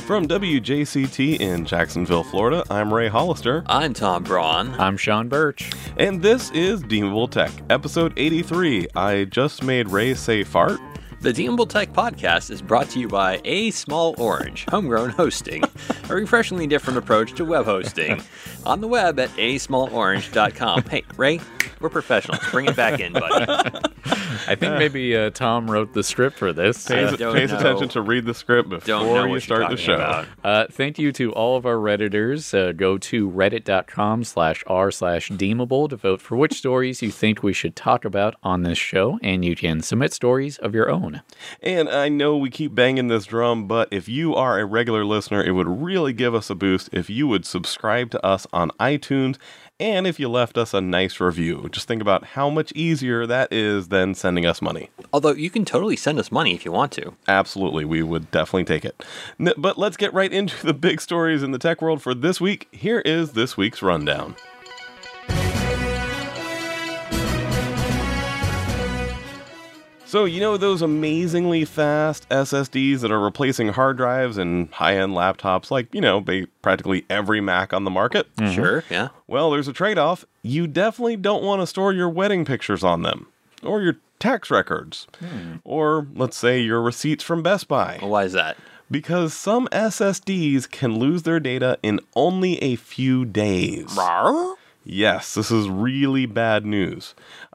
From WJCT in Jacksonville, Florida, I'm Ray Hollister. I'm Tom Braun. I'm Sean Birch. And this is Deemable Tech, episode 83. I just made Ray say fart. The Deemable Tech podcast is brought to you by A Small Orange, homegrown hosting, a refreshingly different approach to web hosting. On the web at asmallorange.com. Hey, Ray, we're professionals. Bring it back in, buddy. I think maybe Tom wrote the script for this. Pays attention to read the script before you start the show. Thank you to all of our Redditors. Go to reddit.com/r/deemable to vote for which stories you think we should talk about on this show, and you can submit stories of your own. And I know we keep banging this drum, but if you are a regular listener, it would really give us a boost if you would subscribe to us on iTunes and if you left us a nice review. Just think about how much easier that is than sending us money. Although you can totally send us money if you want to. Absolutely, we would definitely take it. But let's get right into the big stories in the tech world for this week. Here is this week's rundown. So, you know those amazingly fast SSDs that are replacing hard drives in high-end laptops like, practically every Mac on the market? Mm-hmm. Sure, yeah. Well, there's a trade-off. You definitely don't want to store your wedding pictures on them, or your tax records, or, let's say, your receipts from Best Buy. Why is that? Because some SSDs can lose their data in only a few days. Rawr? Yes, this is really bad news.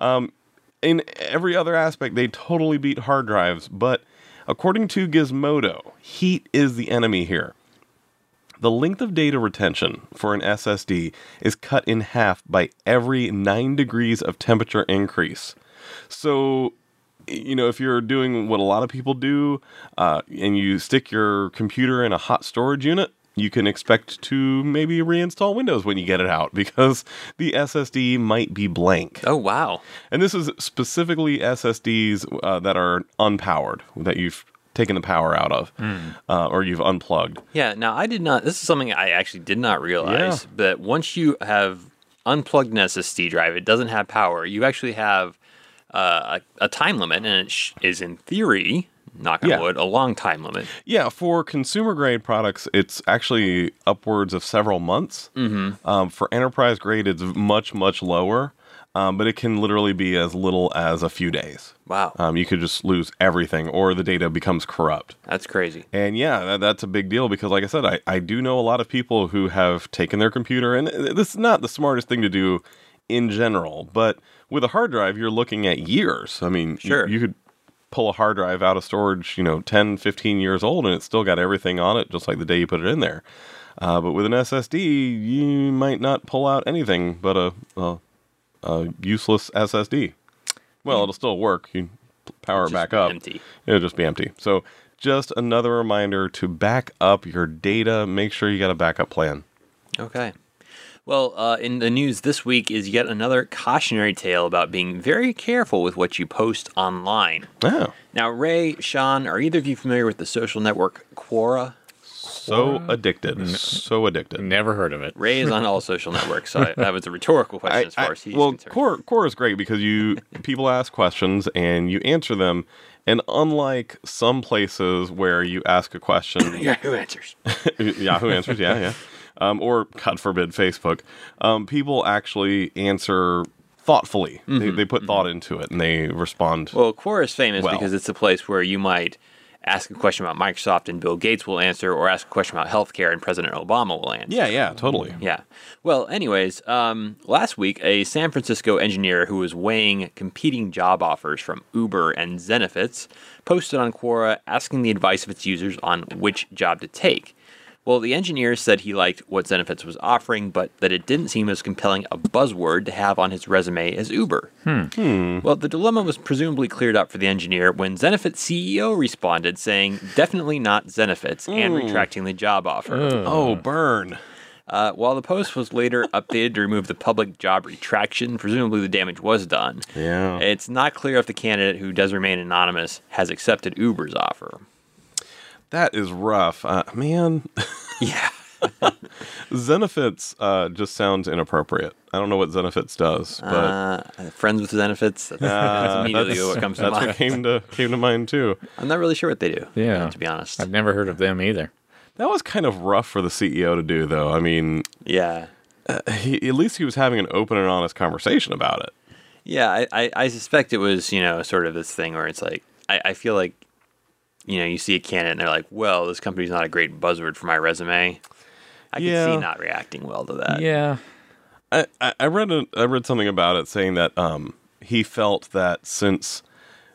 In every other aspect, they totally beat hard drives, but according to Gizmodo, heat is the enemy here. The length of data retention for an SSD is cut in half by every 9 degrees of temperature increase. So, if you're doing what a lot of people do, and you stick your computer in a hot storage unit, you can expect to maybe reinstall Windows when you get it out because the SSD might be blank. Oh, wow. And this is specifically SSDs that are unpowered, that you've taken the power out of, or you've unplugged. Yeah, now this is something I actually did not realize, that once you have unplugged an SSD drive, it doesn't have power, you actually have a time limit, and it is in theory, knock on wood, a long time limit. Yeah, for consumer grade products, it's actually upwards of several months. Mm-hmm. For enterprise grade, it's much, much lower, but it can literally be as little as a few days. Wow. You could just lose everything, or the data becomes corrupt. That's crazy. And that's a big deal because, like I said, I do know a lot of people who have taken their computer, and this is not the smartest thing to do in general, but with a hard drive, you're looking at years. I mean, sure. You could pull a hard drive out of storage, 10, 15 years old, and it's still got everything on it, just like the day you put it in there. But with an SSD, you might not pull out anything but a useless SSD. Well, it'll still work. You power it back up. Empty. It'll just be empty. So just another reminder to back up your data. Make sure you got a backup plan. Okay. Well, in the news this week is yet another cautionary tale about being very careful with what you post online. Oh. Now, Ray, Sean, are either of you familiar with the social network Quora? So addicted. Never heard of it. Ray is on all social networks, so that was a rhetorical question as far as he's concerned. Quora is great because people ask questions and you answer them. And unlike some places where you ask a question... Yahoo Answers. Yahoo Answers, yeah. Or, God forbid, Facebook. People actually answer thoughtfully. Mm-hmm. They put thought into it, and they respond. Well, Quora is famous because it's a place where you might ask a question about Microsoft and Bill Gates will answer, or ask a question about healthcare and President Obama will answer. Yeah, totally. Yeah. Well, anyways, last week, a San Francisco engineer who was weighing competing job offers from Uber and Zenefits posted on Quora asking the advice of its users on which job to take. Well, the engineer said he liked what Zenefits was offering, but that it didn't seem as compelling a buzzword to have on his resume as Uber. Well, the dilemma was presumably cleared up for the engineer when Zenefits CEO responded saying, definitely not Zenefits, and retracting the job offer. Oh, burn. While the post was later updated to remove the public job retraction, presumably the damage was done. Yeah. It's not clear if the candidate, who does remain anonymous, has accepted Uber's offer. That is rough. Man. Yeah. Zenefits just sounds inappropriate. I don't know what Zenefits does, but friends with Zenefits. That's immediately what comes to mind. That's what came to mind too. I'm not really sure what they do. Yeah, to be honest, I've never heard of them either. That was kind of rough for the CEO to do, though. I mean, Yeah. at least he was having an open and honest conversation about it. Yeah, I suspect it was, sort of this thing where it's like, I feel like, you see a candidate and they're like, well, this company's not a great buzzword for my resume. I can see not reacting well to that. Yeah. I read something about it saying that he felt that since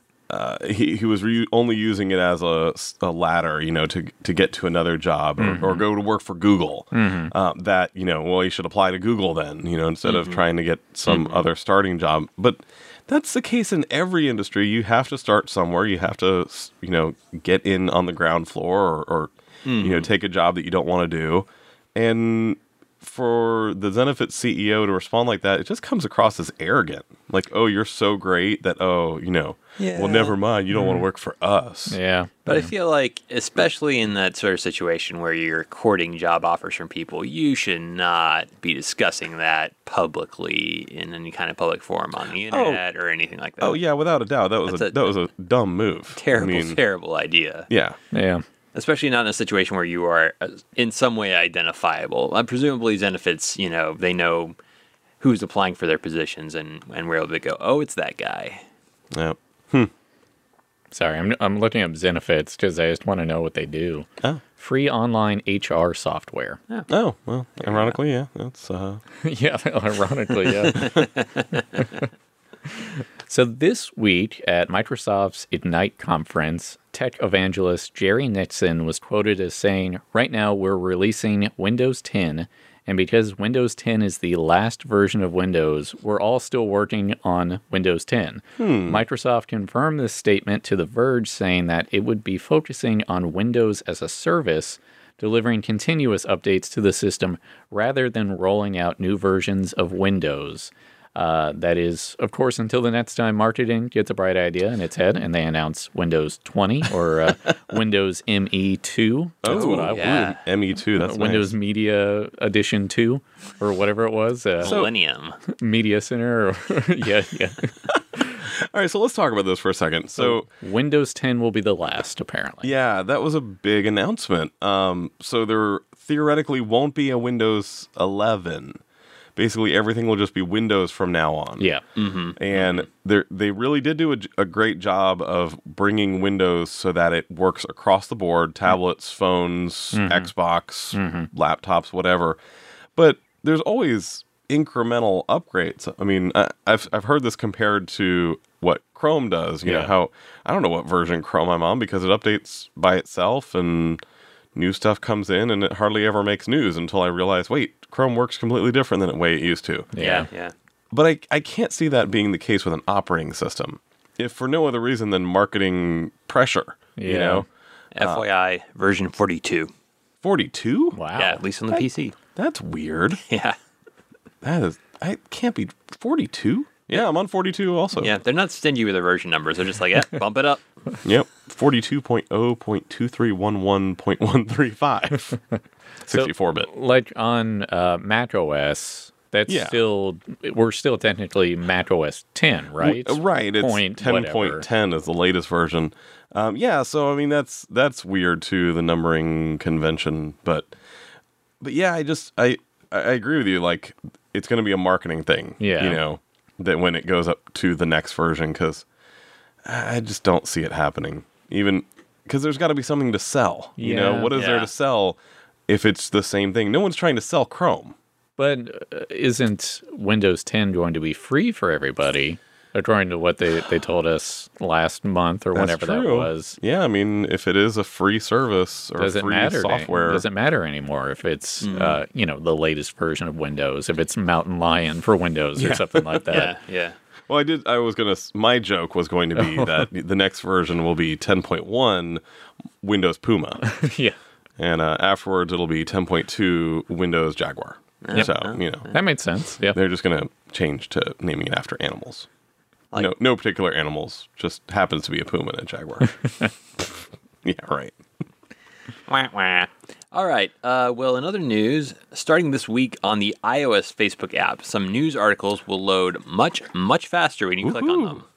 he was only using it as a ladder, to get to another job or go to work for Google, that well, he should apply to Google then, instead of trying to get some other starting job. But that's the case in every industry. You have to start somewhere. You have to get in on the ground floor or take a job that you don't want to do. And for the Zenefits CEO to respond like that, it just comes across as arrogant. Like, oh, you're so great that, well, never mind. You don't want to work for us. Yeah. But I feel like, especially in that sort of situation where you're courting job offers from people, you should not be discussing that publicly in any kind of public forum on the internet or anything like that. Oh, yeah, without a doubt. That was a dumb move. Terrible idea. Yeah. Yeah. Especially not in a situation where you are in some way identifiable. Presumably Zenefits, they know who's applying for their positions and we're able to go, oh, it's that guy. Yeah. Sorry, I'm looking up Zenefits because I just want to know what they do. Oh. Free online HR software. Oh, well, ironically, yeah. That's Yeah, ironically, yeah. So this week at Microsoft's Ignite conference, tech evangelist Jerry Nixon was quoted as saying, right now we're releasing Windows 10, and because Windows 10 is the last version of Windows, we're all still working on Windows 10. Microsoft confirmed this statement to The Verge, saying that it would be focusing on Windows as a service, delivering continuous updates to the system rather than rolling out new versions of Windows. That is, of course, until the next time marketing gets a bright idea in its head and they announce Windows 20 or Windows ME2. That's what I want. ME2, that's Windows nice. Media Edition 2 or whatever it was. Millennium. Media Center. Yeah. All right, so let's talk about this for a second. So Windows 10 will be the last, apparently. yeah, that was a big announcement. So there theoretically won't be a Windows 11. Basically, everything will just be Windows from now on. Yeah. And they really did do a great job of bringing Windows so that it works across the board, tablets, phones, Xbox, laptops, whatever. But there's always incremental upgrades. I mean, I've heard this compared to what Chrome does. You know, how I don't know what version Chrome I'm on because it updates by itself and new stuff comes in and it hardly ever makes news until I realize, wait, Chrome works completely different than the way it used to. Yeah. But I can't see that being the case with an operating system, if for no other reason than marketing pressure. You know, FYI, version 42. 42? Wow. Yeah, at least on the PC. That's weird. Yeah. I can't be 42. Yeah, I'm on 42 also. Yeah, they're not stingy with their version numbers. They're just like, bump it up. Yep. 42.0.2311.135. 64-bit. Like on Mac OS, that's we're still technically Mac OS 10, right? Right. It's 10.10 is the latest version. So I mean that's weird too, the numbering convention. But yeah, I agree with you. Like, it's going to be a marketing thing. Yeah. You know, that when it goes up to the next version, because I just don't see it happening. Even because there's got to be something to sell. You know, what is there to sell if it's the same thing? No one's trying to sell Chrome. But isn't Windows 10 going to be free for everybody, according to what they told us last month or whenever that was? Yeah, I mean, if it is a free service or free software, does it matter anymore if it's the latest version of Windows, if it's Mountain Lion for Windows or something like that? Yeah. Well, my joke was going to be that the next version will be 10.1 Windows Puma. Yeah. And afterwards it'll be 10.2 Windows Jaguar. Yep. So, that made sense. Yeah. They're just going to change to naming it after animals. No particular animals, just happens to be a puma and a jaguar. Yeah, right. Wah, wah. All right. Well, in other news, starting this week on the iOS Facebook app, some news articles will load much, much faster when you click on them.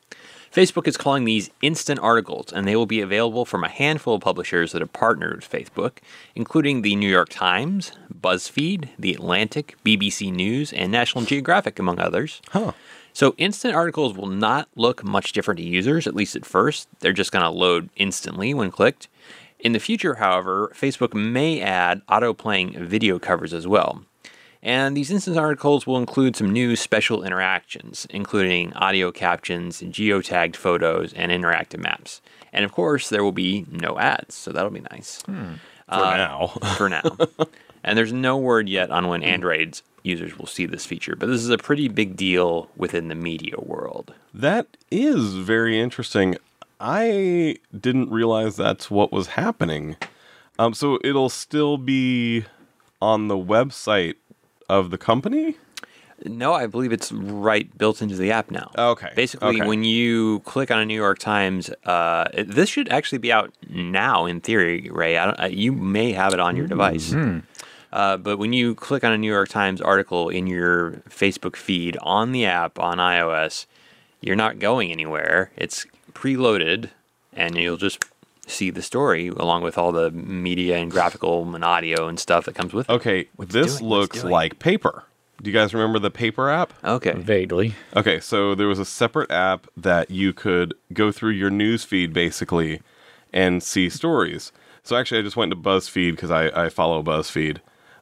Facebook is calling these instant articles, and they will be available from a handful of publishers that have partnered with Facebook, including the New York Times, BuzzFeed, The Atlantic, BBC News, and National Geographic, among others. Huh. So instant articles will not look much different to users, at least at first. They're just going to load instantly when clicked. In the future, however, Facebook may add auto-playing video covers as well. And these instant articles will include some new special interactions, including audio captions, geotagged photos, and interactive maps. And of course, there will be no ads, so that'll be nice. For now. For now. And there's no word yet on when Android's users will see this feature, but this is a pretty big deal within the media world. That is very interesting. I didn't realize that's what was happening. So it'll still be on the website of the company? No, I believe it's right built into the app now. Okay. Basically, okay. when you click on a New York Times, this should actually be out now in theory, Ray. You may have it on your device. But when you click on a New York Times article in your Facebook feed on the app on iOS, you're not going anywhere. It's preloaded, and you'll just see the story along with all the media and graphical and audio and stuff that comes with it. Okay, this looks like Paper. Do you guys remember the Paper app? Okay. Vaguely. Okay, so there was a separate app that you could go through your news feed basically and see stories. So actually, I just went to BuzzFeed because I follow BuzzFeed.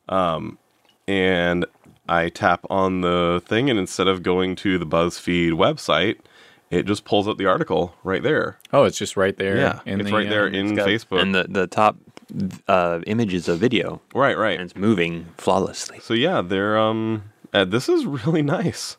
And I tap on the thing, and instead of going to the BuzzFeed website, it just pulls up the article right there. Oh, it's just right there. Yeah, it's right there in Facebook. And the top image is a video. Right. And it's moving flawlessly. So yeah, they're this is really nice.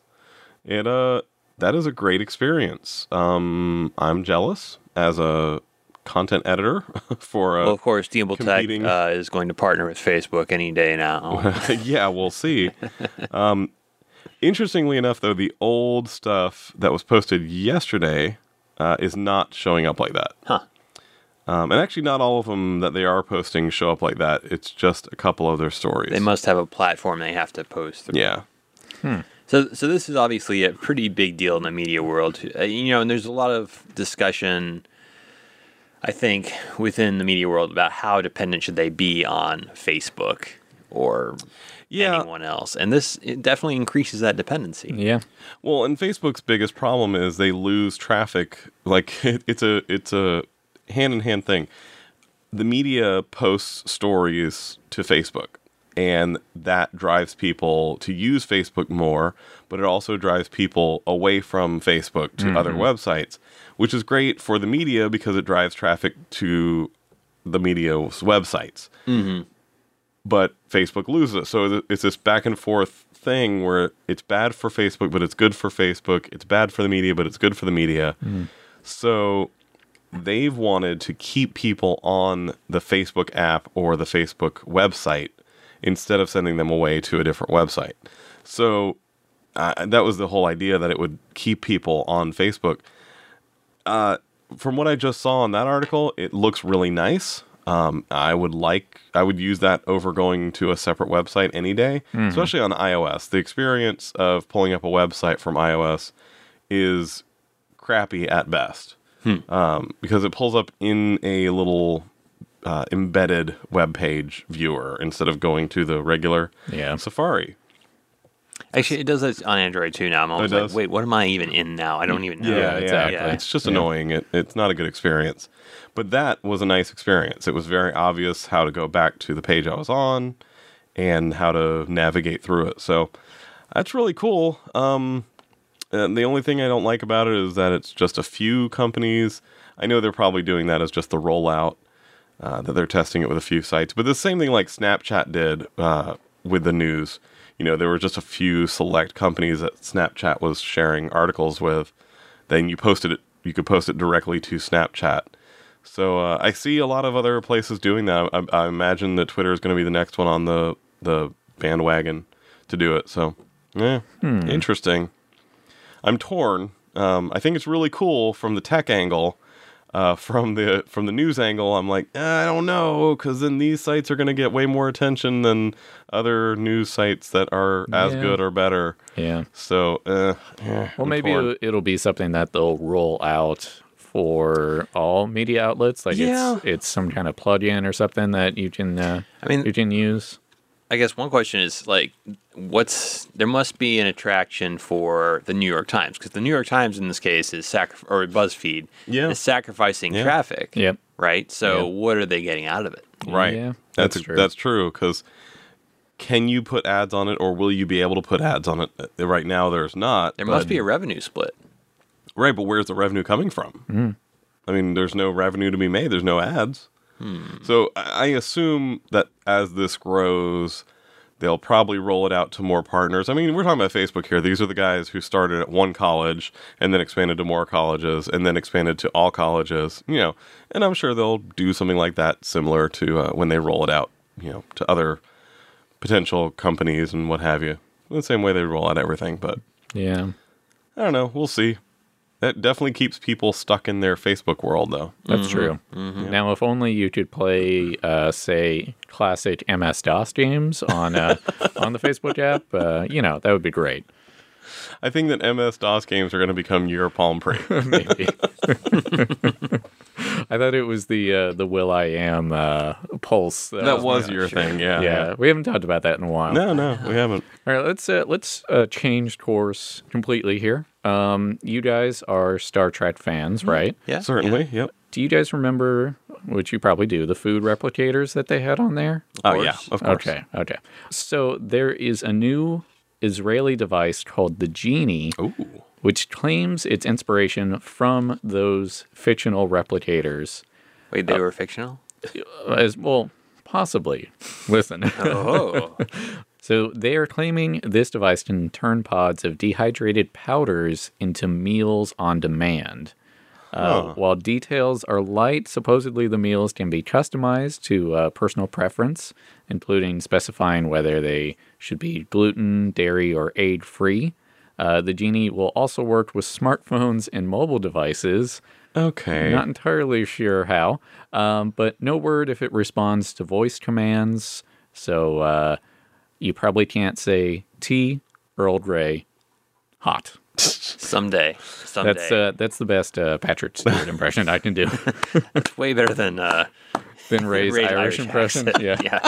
That is a great experience. I'm jealous as a content editor for Well, of course, Diemble Tech competing- is going to partner with Facebook any day now. yeah, we'll see. Interestingly enough, though, the old stuff that was posted yesterday is not showing up like that. Huh. And actually, not all of them that they are posting show up like that. It's just a couple of their stories. They must have a platform they have to post through. Yeah. So this is obviously a pretty big deal in the media world. And there's a lot of discussion, I think, within the media world about how dependent should they be on Facebook or anyone else. And it definitely increases that dependency. Yeah. Well, and Facebook's biggest problem is they lose traffic. Like it's a hand-in-hand thing. The media posts stories to Facebook, and that drives people to use Facebook more, but it also drives people away from Facebook to other websites, which is great for the media because it drives traffic to the media's websites. Mm-hmm. But Facebook loses it. So it's this back and forth thing where it's bad for Facebook, but it's good for Facebook. It's bad for the media, but it's good for the media. So they've wanted to keep people on the Facebook app or the Facebook website instead of sending them away to a different website. So that was the whole idea, that it would keep people on Facebook. From what I just saw in that article, it looks really nice. I would use that over going to a separate website any day, especially on iOS. The experience of pulling up a website from iOS is crappy at best. Because it pulls up in a little embedded web page viewer instead of going to the regular Safari. Actually, it does that on Android too now. I'm always like, wait, what am I even in now? I don't even know. Yeah, exactly. It's just annoying. It's not a good experience. But that was a nice experience. It was very obvious how to go back to the page I was on and how to navigate through it. So that's really cool. And the only thing I don't like about it is that it's just a few companies. I know they're probably doing that as just the rollout, that they're testing it with a few sites. But the same thing like Snapchat did with the news. There were just a few select companies that Snapchat was sharing articles with. Then you could post it directly to Snapchat. So I see a lot of other places doing that. I imagine that Twitter is going to be the next one on the bandwagon to do it. So, interesting. I'm torn. I think it's really cool from the tech angle. from the news angle, I'm like, I don't know, because then these sites are going to get way more attention than other news sites that are as good or better. Yeah. So, Well, I'm maybe torn. it'll be something that they'll roll out for all media outlets. Like it's some kind of plug-in or something that you can you can use. I guess one question is like, there must be an attraction for the New York Times, because the New York Times in this case is or BuzzFeed is sacrificing traffic. Yep. Right. So what are they getting out of it? Right. Yeah, That's true. That's true, because can you put ads on it, or will you be able to put ads on it? Right now, there's not. There must be a revenue split. Right, but where's the revenue coming from? I mean, there's no revenue to be made. There's no ads. So I assume that as this grows, they'll probably roll it out to more partners. I mean, we're talking about Facebook here. These are the guys who started at one college and then expanded to more colleges and then expanded to all colleges, and I'm sure they'll do something like that similar to when they roll it out, to other potential companies and what have you. The same way they roll out everything, but Yeah. I don't know. We'll see. That definitely keeps people stuck in their Facebook world, though. That's true. Now, if only you could play, say, classic MS-DOS games on on the Facebook app, that would be great. I think that MS-DOS games are going to become your Palm Pre. Maybe. I thought it was the Will.i.am Pulse. That was your thing, yeah. Yeah, we haven't talked about that in a while. No, we haven't. All right, let's change course completely here. You guys are Star Trek fans, right? Yeah. Certainly, yep. Do you guys remember, which you probably do, the food replicators that they had on there? Oh, yeah, of course. Okay. So there is a new Israeli device called the Genie, Ooh. which claims its inspiration from those fictional replicators. Wait, they were fictional? As well, possibly. Listen. Oh. So they are claiming this device can turn pods of dehydrated powders into meals on demand. While details are light, supposedly the meals can be customized to personal preference, including specifying whether they should be gluten, dairy, or egg-free. The Genie will also work with smartphones and mobile devices. Okay. Not entirely sure how, but no word if it responds to voice commands. So you probably can't say tea, Earl Grey, hot. Someday. That's the best Patrick Stewart impression I can do. It's way better than Ray's Irish impression. accent. Yeah.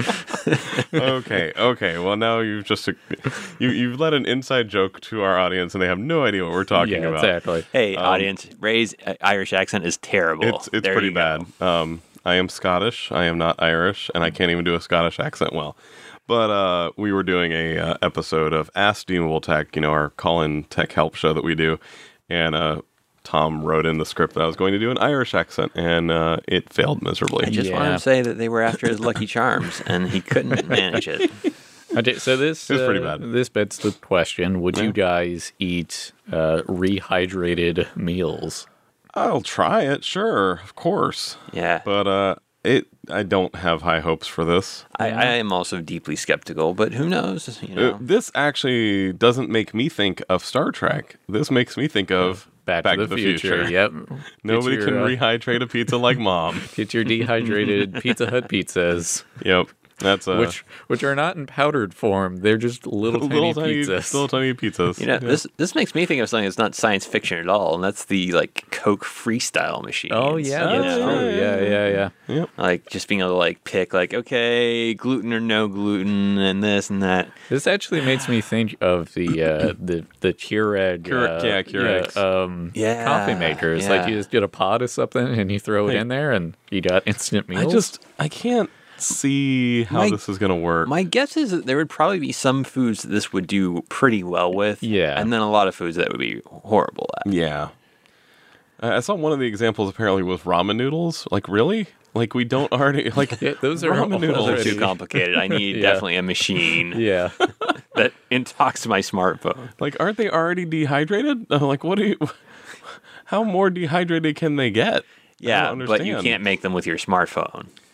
Okay. Well, now you've just you've let an inside joke to our audience, and they have no idea what we're talking Yeah, about. exactly. Hey, audience, Ray's Irish accent is terrible. It's There pretty you go. bad. I am Scottish. I am not Irish, and I can't even do a Scottish accent well. But we were doing a episode of Ask Deemable Tech, our call-in tech help show that we do, and Tom wrote in the script that I was going to do an Irish accent, and it failed miserably. I just Yeah. wanted to say that they were after his Lucky Charms, and he couldn't manage it. Okay, so this It was pretty bad. This begs the question: would you guys eat rehydrated meals? I'll try it, sure, of course. Yeah. But I don't have high hopes for this. I am also deeply skeptical, but who knows? This actually doesn't make me think of Star Trek. This makes me think of Back to the Future. Yep. Nobody Get can your, rehydrate a pizza like Mom. Get your dehydrated Pizza Hut pizzas, Yep, that's which are not in powdered form. They're just little tiny pizzas. Little tiny pizzas. This makes me think of something that's not science fiction at all, and that's the Coke freestyle machine. Oh yeah, you that's know? true. Yeah. Like just being able to pick okay, gluten or no gluten, and this and that. This actually makes me think of the Keurig, Keurigs. coffee makers. Like you just get a pot of something and you throw it in there, and you got instant meals. I can't see how this is gonna work. My guess is that there would probably be some foods that this would do pretty well with, Yeah. and then a lot of foods that would be horrible at. Yeah. I saw one of the examples apparently was ramen noodles. Like, really? Like, we don't already Yeah, those are ramen noodles. Those are too complicated. I need Yeah. definitely a machine Yeah. that talks to my smartphone. Like, aren't they already dehydrated? Like, what do you? How more dehydrated can they get? I Yeah, don't but you understand. can't make them with your smartphone.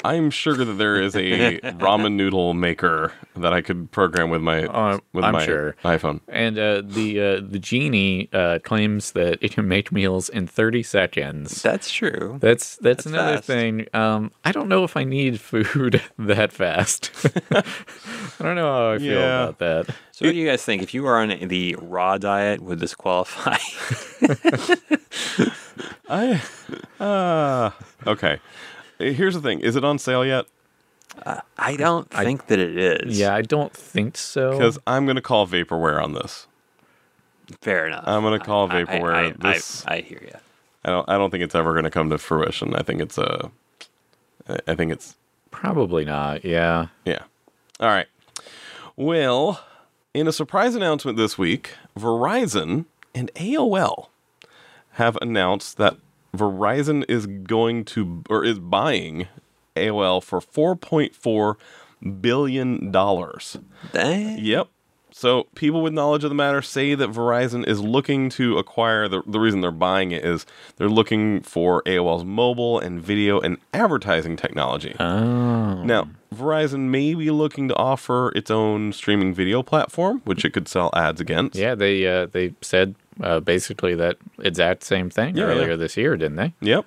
I'm sure that there is a ramen noodle maker that I could program with my I'm sure. iPhone. And the genie claims that it can make meals in 30 seconds. That's true. That's another fast. thing. I don't know if I need food that fast. I don't know how I feel Yeah. about that. So what do you guys think? If you were on the raw diet, would this qualify? Okay. Here's the thing. Is it on sale yet? I don't think that it is. Yeah, I don't think so. Because I'm going to call Vaporware on this. Fair enough. I'm going to call Vaporware. I hear you. I don't think it's ever going to come to fruition. I think it's Probably not, yeah. yeah. All right. Well, in a surprise announcement this week, Verizon and AOL have announced that Verizon is is buying AOL for $4.4 billion. Dang. Yep. So people with knowledge of the matter say that Verizon is looking to acquire, the reason they're buying it is they're looking for AOL's mobile and video and advertising technology. Oh. Now, Verizon may be looking to offer its own streaming video platform, which it could sell ads against. Yeah, they said basically that exact same thing earlier this year, didn't they? Yep.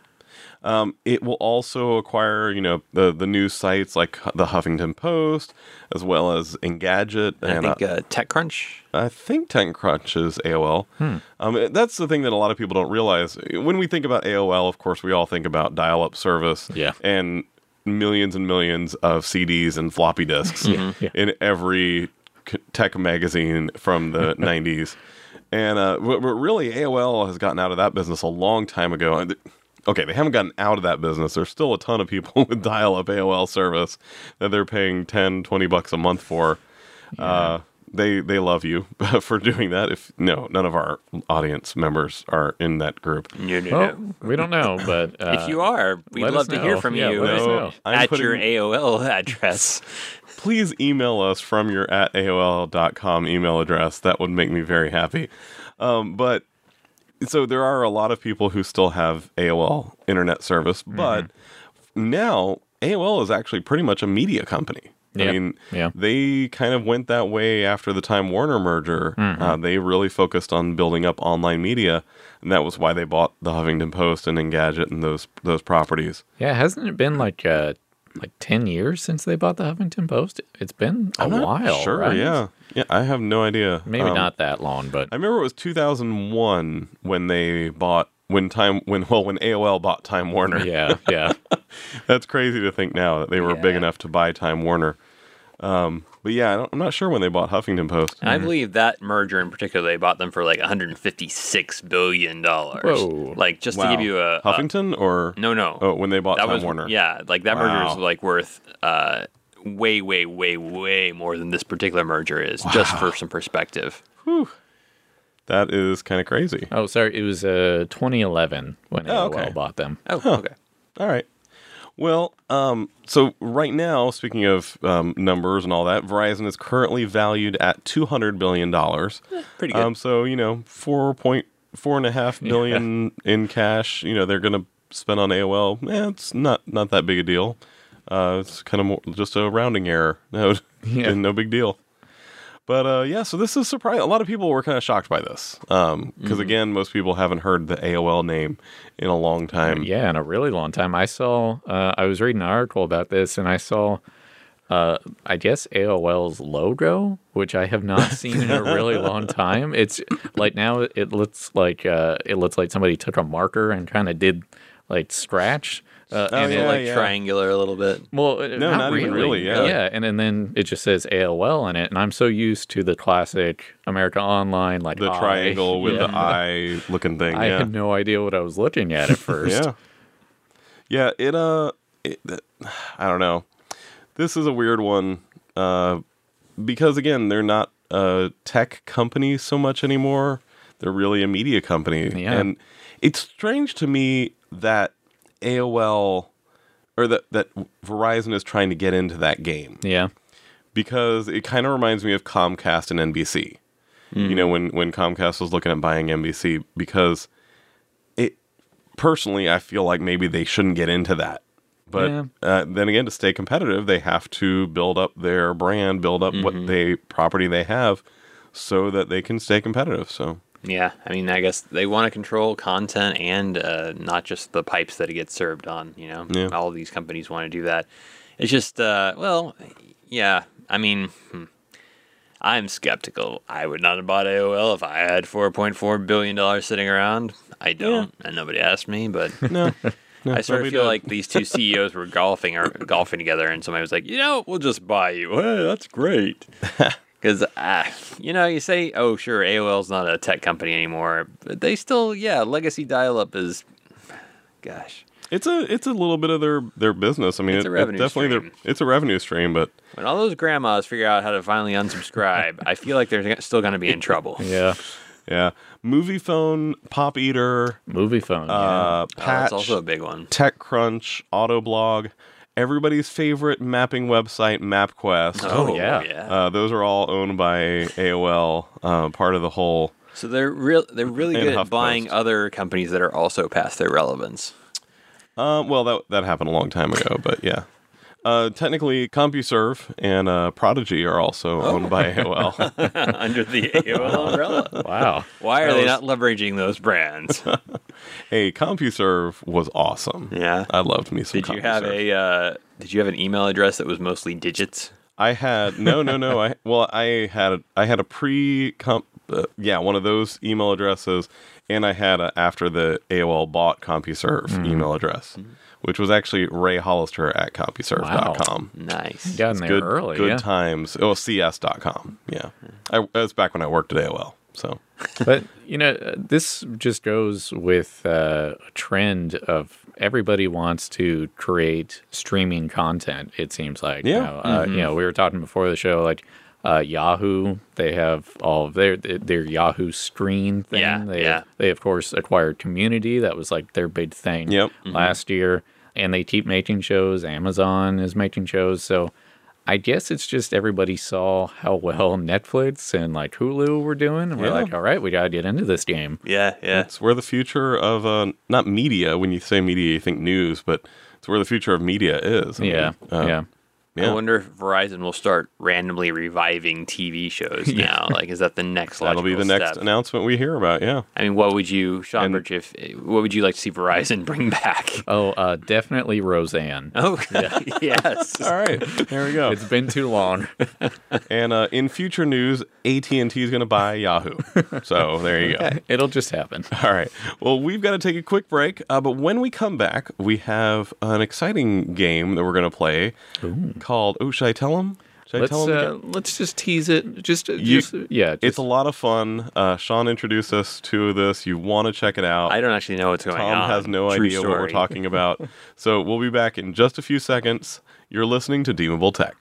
It will also acquire, the news sites like the Huffington Post, as well as Engadget. And I think TechCrunch. I think TechCrunch is AOL. That's the thing that a lot of people don't realize. When we think about AOL, of course, we all think about dial-up service and millions and millions of CDs and floppy disks in every tech magazine from the 90s. And but really, AOL has gotten out of that business a long time ago. Okay, they haven't gotten out of that business. There's still a ton of people with dial-up AOL service that they're paying $10-20 a month for. Yeah. They love you for doing that. None of our audience members are in that group. No. We don't know, but If you are, we'd let love us to hear know. from Yeah, you let us know. at your AOL address. Please email us from your @AOL.com email address. That would make me very happy. But so there are a lot of people who still have AOL internet service, but now AOL is actually pretty much a media company. I mean, they kind of went that way after the Time Warner merger. They really focused on building up online media, and that was why they bought the Huffington Post and Engadget and those properties. Yeah, hasn't it been like 10 years since they bought the Huffington Post? It's been a while, Sure, right? yeah. I have no idea. Maybe not that long, but I remember it was 2001 when they bought when AOL bought Time Warner. yeah. That's crazy to think now that they were big enough to buy Time Warner. But yeah, I'm not sure when they bought Huffington Post. And I believe that merger in particular, they bought them for like $156 billion. Whoa. Like, just to Wow. give you a... Huffington or... No. Oh, when they bought Time Warner. Yeah, like that merger Wow. is like worth way, way, way, way more than this particular merger is, just for some perspective. That is kind of crazy. Oh, sorry, it was 2011 when AOL bought them. Oh, okay. All right. Well, so right now, speaking of numbers and all that, Verizon is currently valued at $200 billion. Pretty good. So, $4.5 billion in cash, they're going to spend on AOL. It's not that big a deal. It's kind of more just a rounding error. No big deal. But so this is surprising. A lot of people were kind of shocked by this because, again, most people haven't heard the AOL name in a long time. Yeah, in a really long time. I saw, I was reading an article about this, and I saw, I guess, AOL's logo, which I have not seen in a really long time. It's like now it looks like somebody took a marker and kind of did like scratch. Triangular a little bit. Well, No, not even really, yeah. Yeah, and then it just says AOL in it, and I'm so used to the classic America Online, like The triangle with the eye looking thing. I had no idea what I was looking at first. Yeah. I don't know. This is a weird one because again, they're not a tech company so much anymore. They're really a media company, and it's strange to me that AOL or that Verizon is trying to get into that game. Yeah. Because it kind of reminds me of Comcast and NBC. When Comcast was looking at buying NBC, because personally, I feel like maybe they shouldn't get into that. But then again, to stay competitive, they have to build up their brand, build up what property they have, so that they can stay competitive. So Yeah, I mean, I guess they want to control content and not just the pipes that it gets served on. Yeah. All these companies want to do that. It's just, yeah. I mean, I'm skeptical. I would not have bought AOL if I had $4.4 billion sitting around. I don't, and nobody asked me, but no, I sort of nobody feel did. like these two CEOs were golfing together, and somebody was like, we'll just buy you. Hey, that's great. Because, you say, oh, sure, AOL's not a tech company anymore, but they still, legacy dial-up is, gosh. It's a little bit of their business. I mean, It's a revenue definitely stream. it's a revenue stream, but When all those grandmas figure out how to finally unsubscribe, I feel like they're still going to be in trouble. Yeah. yeah, Movie Phone, Pop Eater, Movie phone. Patch, That's also a big one. TechCrunch, Autoblog, everybody's favorite mapping website, MapQuest. Oh, yeah. Those are all owned by AOL, part of the whole. So they're really And good at buying HuffPost. other companies that are also past their relevance. Well, that happened a long time ago, but yeah. Technically, CompuServe and Prodigy are also owned by AOL. Under the AOL umbrella. Wow. Why are they not leveraging those brands? Hey, CompuServe was awesome. Yeah. I loved me some Did you have CompuServe. did you have an email address that was mostly digits? I had no. I had a one of those email addresses, and I had after the AOL bought CompuServe email address, which was actually Ray Hollister at CompuServe.com. Nice. Got in there early. Good yeah. times. Oh, CS.com. Yeah, that was back when I worked at AOL. So But, this just goes with a trend of everybody wants to create streaming content, it seems like. Yeah. We were talking before the show, like Yahoo, they have all of their Yahoo screen thing. Yeah, They, of course, acquired Community. That was like their big thing Yep. last year. And they keep making shows. Amazon is making shows. So I guess it's just everybody saw how well Netflix and like Hulu were doing. And we're Yeah. like, all right, we got to get into this game. Yeah. it's where the future of not media. When you say media, you think news, but it's where the future of media is. I mean, Yeah. yeah. I wonder if Verizon will start randomly reviving TV shows now. Like, is that the next That'll be the logical next step? announcement we hear about. Yeah. I mean, what would you, Sean And- Birch, what would you like to see Verizon bring back? Oh, definitely Roseanne. Oh, yes. All right. There we go. It's been too long. And in future news, AT&T is going to buy Yahoo. So there you go. It'll just happen. All right. Well, we've got to take a quick break. But when we come back, we have an exciting game that we're going to play called. Oh, should I tell them? Should I tell them? Let's just tease it. It's a lot of fun. Sean introduced us to this. You want to check it out. I don't actually know what's going on. Tom has no True idea what we're story. talking about. So we'll be back in just a few seconds. You're listening to Deemable Tech.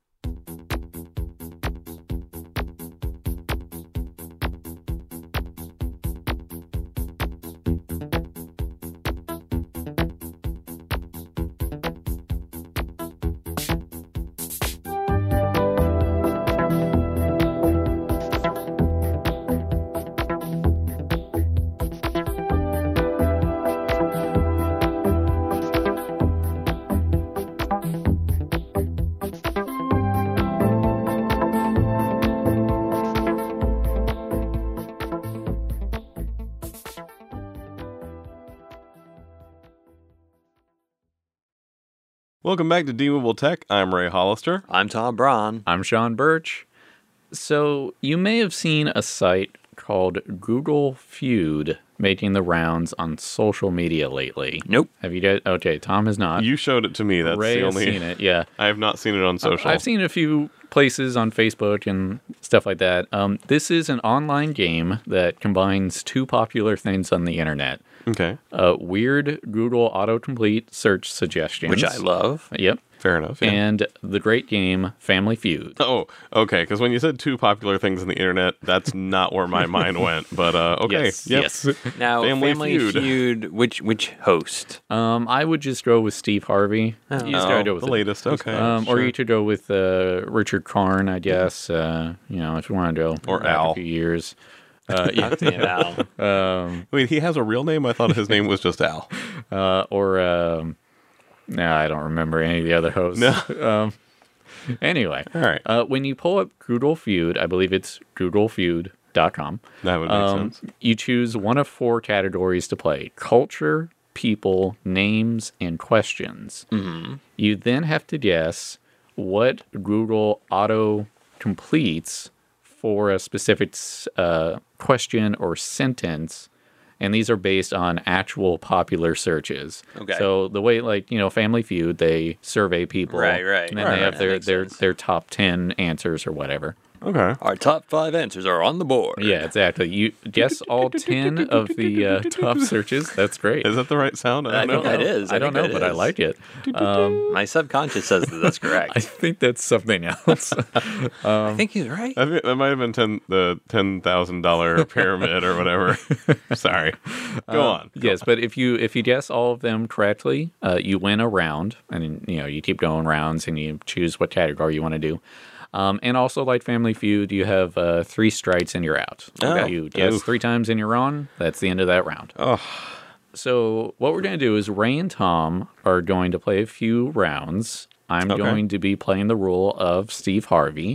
Welcome back to Deemable Tech. I'm Ray Hollister. I'm Tom Braun. I'm Sean Birch. So you may have seen a site called Google Feud making the rounds on social media lately. Nope. Have you guys? Okay, Tom has not. You showed it to me. That's Ray the has only. seen it. Yeah. I have not seen it on social. I've seen a few places on Facebook and stuff like that. This is an online game that combines two popular things on the internet. Okay. Weird Google autocomplete search suggestions. Which I love. Yep. Fair enough. Yeah. And the great game Family Feud. Oh, okay. Because when you said two popular things on the internet, that's not where my mind went. But okay. Yes, Yep. yes. Now, Family Family Feud. Feud, which host? I would just go with Steve Harvey. You just gotta go with the it. latest. Okay. Or sure. you could go with Richard Karn, I guess. If you want to go Or back Al. a few years. Yeah. Wait, he has a real name? I thought his name was just Al. No, I don't remember any of the other hosts. No. Anyway, All right. when you pull up Google Feud, I believe it's googlefeud.com. That would make sense. You choose one of 4 categories to play: culture, people, names, and questions. Mm-hmm. You then have to guess what Google auto completes for a specific question or sentence. And these are based on actual popular searches. Okay. So the way, Family Feud, they survey people. Right. And then Right, they have that makes sense. their top 10 answers or whatever. Okay. Our top 5 answers are on the board. Yeah, exactly. You guess all 10 of the top searches. That's great. Is that the right sound? I think that is. I don't know, but I like it. My subconscious says that that's correct. I think that's something else. I think he's right. I think that might have been the $10,000 pyramid or whatever. Sorry. Go on. Yes, but if you guess all of them correctly, you win a round, and you keep going rounds, and you choose what category you want to do. And also, like Family Feud, you have 3 strikes and you're out. Oh. You guess Oof. 3 times and you're on. That's the end of that round. Oh. So what we're going to do is Ray and Tom are going to play a few rounds. I'm Okay. going to be playing the role of Steve Harvey.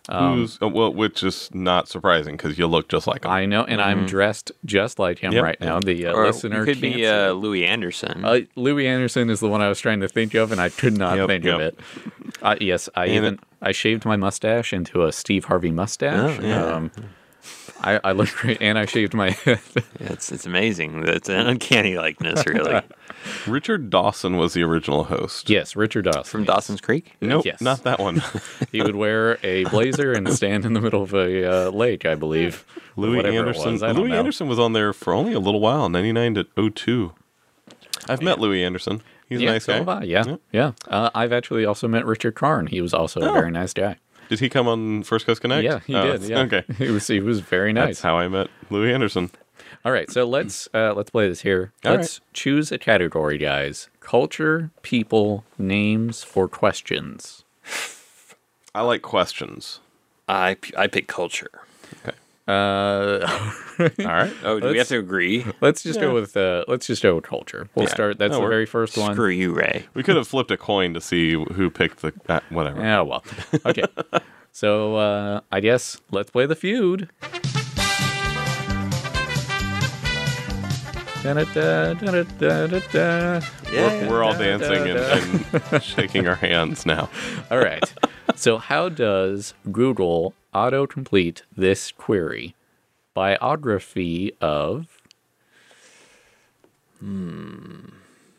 Which is not surprising because you look just like him. I know, and I'm dressed just like him Yep. right now. The Or listener you could can't be see. Louis Anderson. Louis Anderson is the one I was trying to think of, and I could not Yep, think yep. of it. Yes, I shaved my mustache into a Steve Harvey mustache. Oh, yeah. I look great, and I shaved my head. It's amazing. It's an uncanny likeness, really. Richard Dawson was the original host. Yes, Richard Dawson. From Dawson's Creek? Nope, Yes. not that one. He would wear a blazer and stand in the middle of a lake, I believe. Louis Whatever it Anderson. was, I don't Louis know. Anderson was on there for only a little while, 99 to 02. I've met Louis Anderson. He's a nice so guy. have I, yeah. I've actually also met Richard Karn. He was also a very nice guy. Did he come on First Coast Connect? Yeah, he did. Yeah. Okay. He was very nice. That's how I met Louis Anderson. All right, so let's play this here. All Let's choose a category, guys. Culture, people, names for questions. I like questions. I pick culture. Uh, All right. Oh, do we have to agree? let's just go with culture. We'll Yeah, start. That's that'll the work. very first one. Screw you, Ray. We could have flipped a coin to see who picked the whatever. Yeah, well, okay. So I guess let's play the feud. Da-da-da-da-da-da-da. We're all dancing and shaking our hands now. All right. So how does Google autocomplete this query? Biography of... And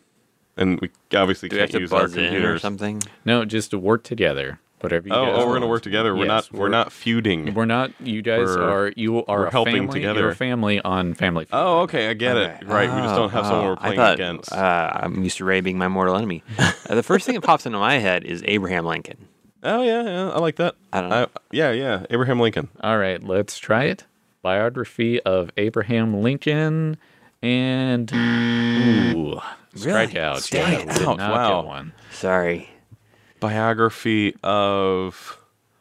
we obviously Do we have can't to use our buzz in or computers. something? No, just to work together. Whatever you guys We're want. gonna work together. Yes, We're not feuding. We're not. You guys We're are a helping family. together. You're a family on Family Feud. Oh, okay, I get it. Right, we just don't have someone we're playing I thought, against. I'm used to Ray being my mortal enemy. The first thing that pops into my head is Abraham Lincoln. Oh yeah, I like that. I don't know. Yeah, Abraham Lincoln. All right, let's try it. Biography of Abraham Lincoln, and ooh, strikeout. Dang Yeah, it. did Ouch, not wow. get one. Sorry. Biography of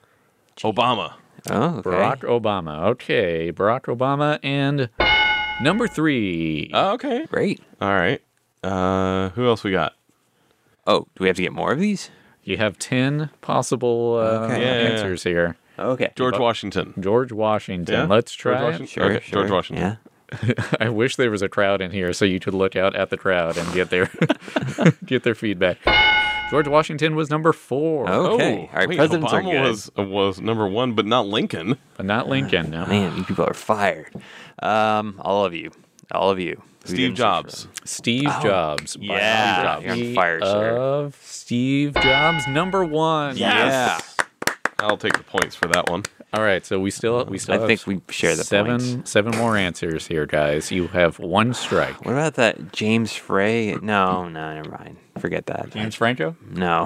Obama. Oh, okay. Barack Obama. Okay, Barack Obama, and number 3. Oh, okay. Great. All right. Who else we got? Oh, do we have to get more of these? You have 10 possible Okay. Yeah. answers here. Okay. George Washington. George Washington. Yeah? Let's George try it. Washington? Sure, Okay, sure. George Washington. Yeah. I wish there was a crowd in here so you could look out at the crowd and get their get their feedback. George Washington was number 4, Okay. All right, wait, presidents are Obama good. was number 1, but not Lincoln. but not Lincoln. No. Man, you people are fired. All of you. All of you. Who Steve didn't Jobs. Steve Jobs. yeah. Biography You're on fire, sir. of Steve Jobs, number 1. Yeah. I'll take the points for that one. All right, so we still I have think we share the points. seven more answers here, guys. You have 1 strike. What about that James Frey? No, never mind. Forget that. James Franco? No.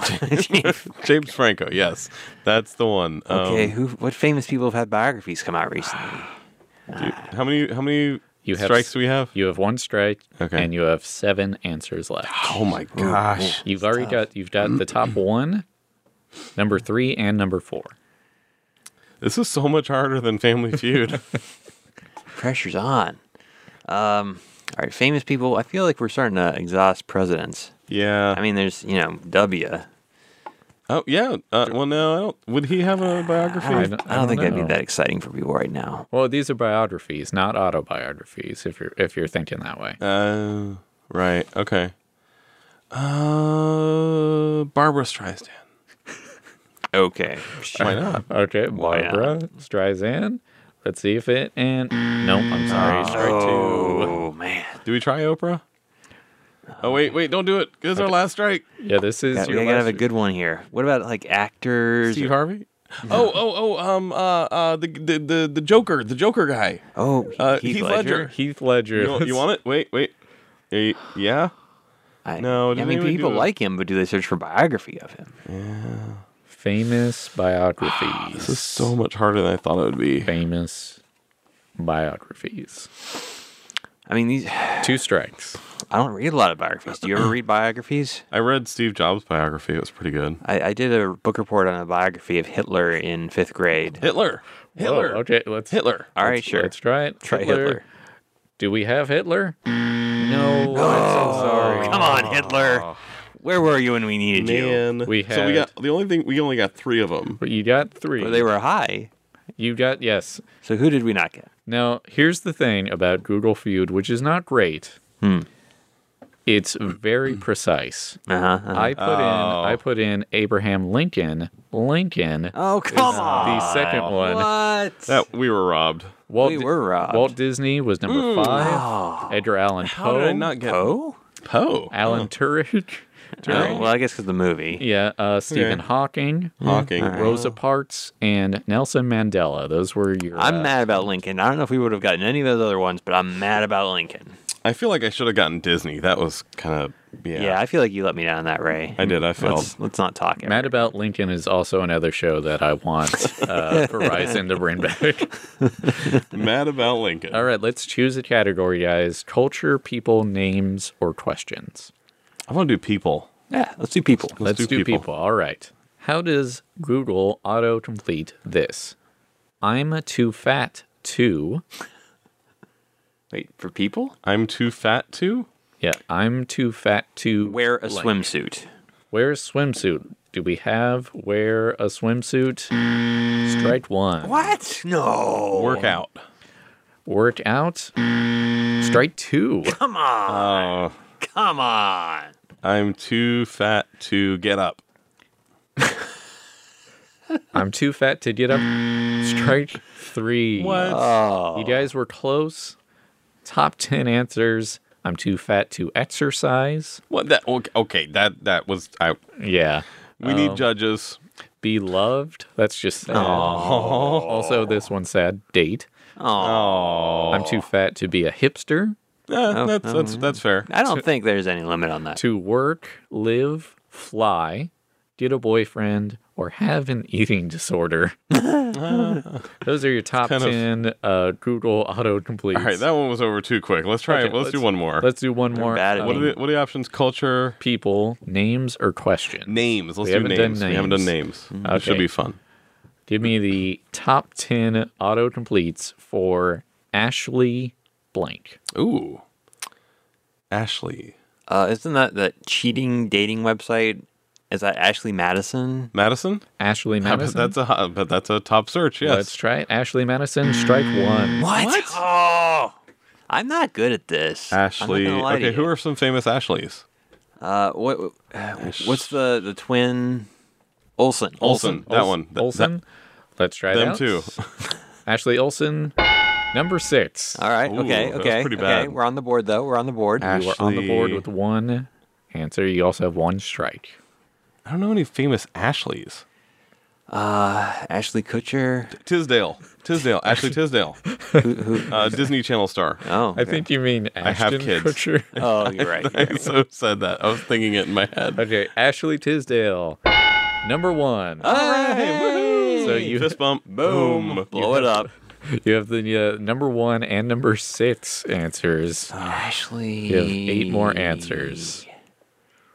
James Franco, yes. That's the one. Okay, what famous people have had biographies come out recently? Dude, how many You have strikes do we have? You have 1 strike, Okay. and you have 7 answers left. Oh my gosh. You've got the top 1, number 3, and number 4. This is so much harder than Family Feud. Pressure's on. All right, famous people. I feel like we're starting to exhaust presidents. Yeah. I mean, there's, W. Oh yeah. Well, no, I don't. Would he have a biography? I I don't think that'd be that exciting for people right now. Well, these are biographies, not autobiographies. If you're thinking that way. Right. Okay. Barbara Streisand. Okay. Why not? Okay, Why not? Barbara Streisand. Let's see if it and nope. I'm sorry. Strike two. Oh, man. Do we try Oprah? Oh wait, don't do it. This is our last strike. Yeah, this is We your gotta have a last- good one here. What about like actors? Steve Harvey. The Joker guy. Oh, Heath Ledger. Heath Ledger. You want it? Wait. Yeah. No, I did mean, anybody people do it? like him, but do they search for biography of him? Famous biographies. This is so much harder than I thought it would be. Famous biographies. I mean, these. 2 strikes. I don't read a lot of biographies. Do you ever read biographies? I read Steve Jobs' biography. It was pretty good. I did a book report on a biography of Hitler in 5th grade. Hitler. Whoa, okay, let's Hitler. All right, sure. Let's try it. Try Hitler. Do we have Hitler? No. I'm so sorry. Come on, Hitler. Where were you when we needed you? Man. We So we only got 3 of them. But you got 3. Well, they were high. You got yes. So who did we not get? Now, here's the thing about Google Feud, which is not great. It's very precise. I put in Abraham Lincoln. Lincoln. Oh, come on. The second one. What? That we were robbed. We were robbed. Walt Disney was number 5. Edgar Allan Poe. How did I not get Poe? Poe? Alan Turing. Oh, well, I guess because the movie. Yeah, Stephen Hawking. Hawking. Rosa Parks and Nelson Mandela. Those were your. I'm mad about Lincoln. I don't know if we would have gotten any of those other ones, but I'm mad about Lincoln. I feel like I should have gotten Disney. That was kind of Yeah, I feel like you let me down on that, Ray. I did. I failed. Let's not talk. Ever. Mad About Lincoln is also another show that I want Verizon to bring back. Mad about Lincoln. All right, let's choose a category, guys. Culture, people, names, or questions. I want to do people. Yeah, let's do people. Let's do people. All right. How does Google autocomplete this? I'm too fat to... Wait, for people? I'm too fat to? Yeah, I'm too fat to... Wear a swimsuit. Wear a swimsuit. Do we have wear a swimsuit? Strike 1. What? No. Work out. Work out? Strike 2. Come on. Come on. I'm too fat to get up. I'm too fat to get up. Strike 3. What? Oh. You guys were close. Top 10 answers. I'm too fat to exercise. What? That okay? That was. Yeah. We need judges. Be loved. That's just sad. Also, this one's sad. Date. Oh, I'm too fat to be a hipster. that's fair. I don't think there's any limit on that. To work, live, fly, get a boyfriend, or have an eating disorder. Those are your top kind of- 10 Google autocompletes. All right, that one was over too quick. Let's try it. Okay, Let's do one more. Let's do one more. bad at What are the options? Culture, People, names, or questions? names. Let's We do haven't done names. We haven't done names. names. It should Okay. be fun. Give me the top 10 autocompletes for Ashley blank. Ooh, Ashley Isn't that the cheating dating website? Is that Ashley Madison? Madison. Ashley But Madison. that's a top search. Yes. Let's try it. Ashley Madison, strike 1. What? Oh, I'm not good at this. Ashley. I'm not gonna lie to Okay, you. who are some famous Ashleys? What's the twin? Olsen. That one. Olsen. Let's try Them it out. too. Ashley Olsen, number 6. All right. Ooh, Okay. that was Okay. pretty Okay. bad. We're on the board though. We're on the board. You are on the board Ashley- with 1 answer. You also have 1 strike. I don't know any famous Ashleys. Ashley Kutcher. Tisdale. Ashley Tisdale. Disney Channel star. Oh. I think you mean Ashton have kids. Kutcher. Oh, you're right. I so said that. I was thinking it in my head. Okay, Ashley Tisdale, number 1. All right. So you Fist bump. Boom. Blow it up. You have the number 1 and number 6 answers. Ashley. You have 8 more answers.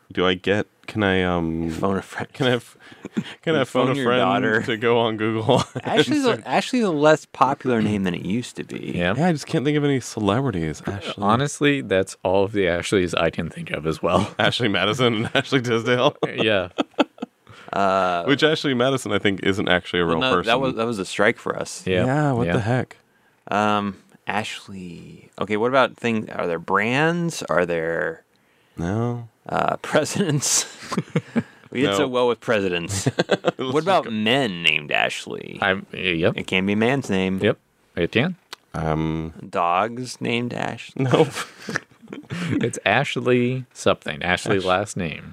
Can I Phone a friend. Can I phone a your friend daughter. to go on Google? Actually, a less popular name than it used to be. Yeah. Yeah, I just can't think of any celebrities. Ashley, Honestly, that's all of the Ashleys I can think of as well. Ashley Madison and Ashley Tisdale. Yeah. Which Ashley Madison, I think, isn't actually a real No, person. that was a strike for us. Yeah. What the heck? Ashley. Okay, what about things? Are there brands? Are there No. presidents? We did No. so well with presidents. What about men named Ashley? Yep. It can be a man's name. Yep. It can. Dogs named Ashley. Nope. It's Ashley something. Ashley last name.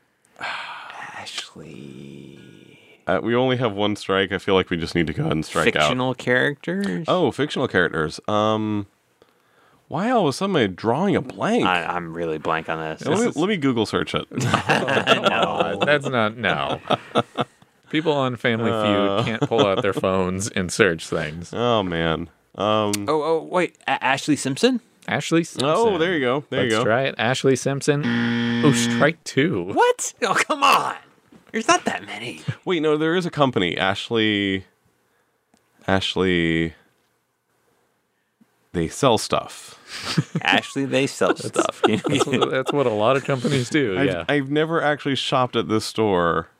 Ashley. We only have one strike. I feel like we just need to go ahead and strike out. Fictional characters? Oh, fictional characters. Why all of a sudden am I drawing a blank? I'm really blank on this. Let me Google search it. No. That's not. No. People on Family Feud can't pull out their phones and search things. Oh man. Oh, wait. Ashley Simpson? Ashley Simpson. Oh, there you go. There you Let's go. try it. Ashley Simpson. Oh, strike two. What? Oh, come on. There's not that many. Wait, no, there is a company, Ashley. They sell stuff. Ashley, they sell stuff. That's what a lot of companies do. Yeah. I've never actually shopped at this store,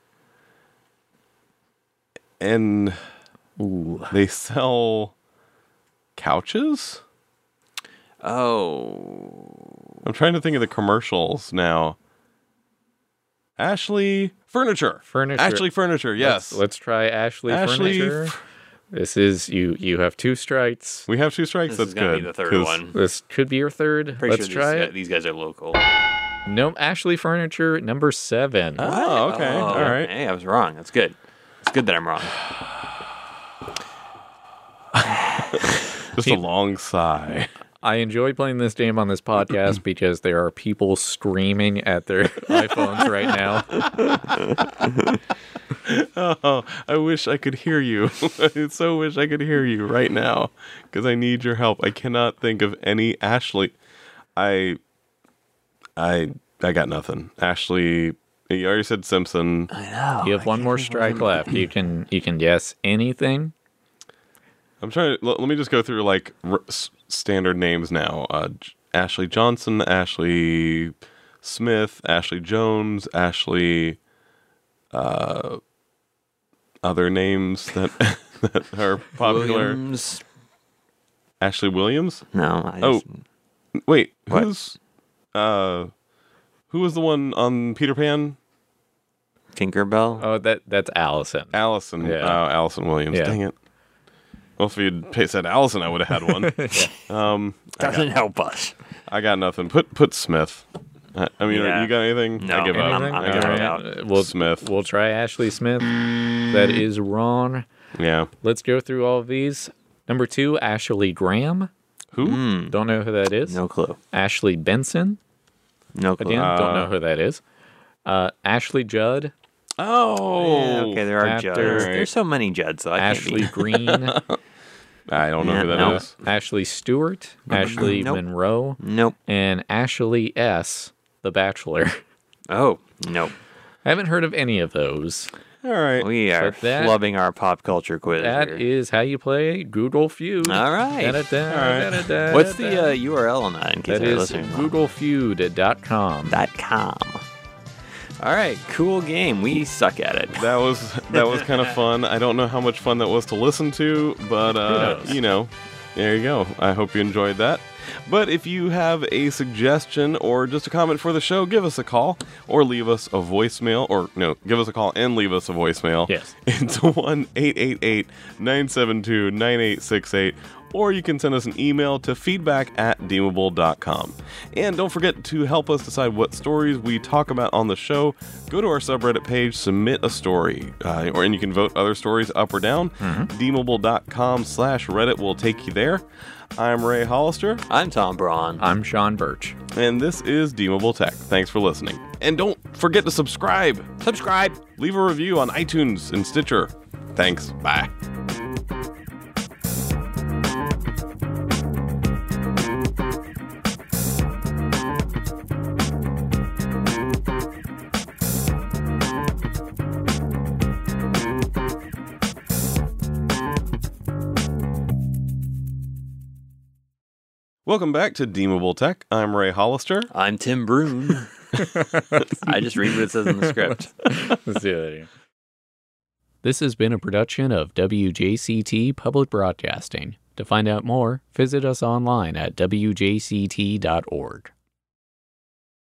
and they sell couches. Oh. I'm trying to think of the commercials now. Ashley Furniture. Ashley Furniture. Yes. Let's try Ashley Ashley Furniture. This is you have two strikes. We have two strikes. This That's is going to good. be the third 'cause one. This could be your third. Pretty Let's sure try it. these guys are local. No, Ashley Furniture number 7. Oh, okay. Oh, All right. Hey, I was wrong. That's good. It's good that I'm wrong. Just a long sigh. I enjoy playing this game on this podcast because there are people screaming at their iPhones right now. Oh, I wish I could hear you. I so wish I could hear you right now because I need your help. I cannot think of any Ashley. I got nothing. Ashley, you already said Simpson. I know. You have one more strike left. You can guess anything. I'm trying to, let me just go through like standard names now. Ashley Johnson, Ashley Smith, Ashley Jones, Ashley, other names that, that are popular. Williams. Ashley Williams? No. Wait, What? who was the one on Peter Pan? Tinkerbell. Oh, that's Allison. Allison. Yeah. Allison Williams. Yeah. Dang it. Well, if you'd said Allison, I would have had one. Doesn't help us. I got nothing. Put Smith. I mean, Yeah. you got anything? No. I give up. Anything? I'm All giving right. out. We'll, Smith. We'll try Ashley Smith. That is wrong. Yeah. Let's go through all of these. Number 2, Ashley Graham. Who? Don't know who that is. No clue. Ashley Benson. No clue. Again, don't know who that is. Ashley Judd. Oh. Yeah, okay, there are Actor. Judds. There's so many Judds, so I Ashley can't Green. I don't know Yeah, who that no. is. Ashley Stewart. Ashley Nope. Monroe. be. Nope. And Ashley S., The Bachelor. Oh, nope. I haven't heard of any of those. All right. We are So that- flubbing our pop culture quiz That here. is how you play Google Feud. All right. Da-da-da, What's the da-da-da. URL on that in case That they're is listening? googlefeud.com. .com. All right, cool game. We suck at it. That was kind of fun. I don't know how much fun that was to listen to, but knows? you know, there you go. I hope you enjoyed that. But if you have a suggestion or just a comment for the show, give us a call or leave us a voicemail. Or no, give us a call and leave us a voicemail. Yes. It's 1-888-972-9868. Or you can send us an email to feedback@deemable.com. And don't forget to help us decide what stories we talk about on the show. Go to our subreddit page, submit a story, and you can vote other stories up or down. Deemable.com/Reddit will take you there. I'm Ray Hollister, I'm Tom Braun. I'm Sean Birch. and this is Deemable Tech. Thanks for listening. And don't forget to subscribe. Subscribe. Leave a review on iTunes and Stitcher. Thanks. Bye. Welcome back to Deemable Tech. I'm Ray Hollister. I'm Tim Brune. I just read what it says in the script. Let's do it again. This has been a production of WJCT Public Broadcasting. To find out more, visit us online at wjct.org.